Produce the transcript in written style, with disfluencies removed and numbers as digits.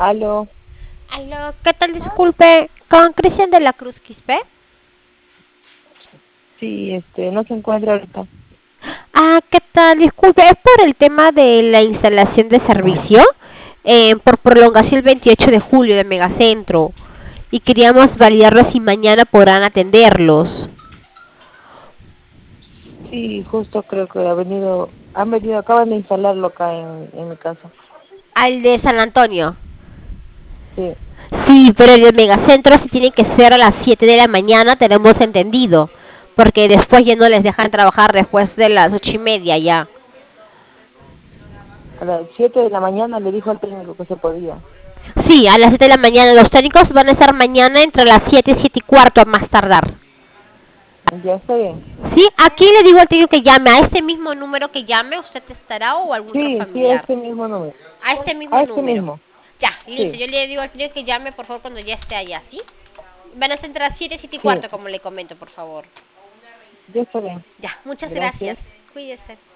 Aló, Aló, ¿qué tal? Disculpe, con Cristian de la Cruz Quispe. sí, no se encuentra ahorita. ¿Qué tal? Disculpe, es por el tema de la instalación de servicio por prolongación el 28 de julio de Megacentro y queríamos validarlo si mañana podrán atenderlos. Sí, justo creo que han venido, acaban de instalarlo acá en mi casa. Al de San Antonio. Sí, Sí, pero el de Megacentro sí tiene que ser a las 7 de la mañana, tenemos entendido. Porque después ya no les dejan trabajar después de las 8:30 ya. a las 7 de la mañana le dijo al técnico que se podía. Sí, a las 7 de la mañana. Los técnicos van a estar mañana entre las 7 y 7 y cuarto a más tardar. Ya está bien. Sí, aquí le digo al técnico que llame a este mismo número que llame, usted estará o algún otro Sí, sí, a familiar. este mismo número. A este mismo A este número. mismo, Ya, listo. sí, Yo le digo al técnico que llame, por favor, cuando ya esté allá, ¿sí? Van a ser entre las 7 y 7 y sí, cuarto, como le comento, por favor. ya está bien. Ya, muchas Gracias. gracias. Cuídese.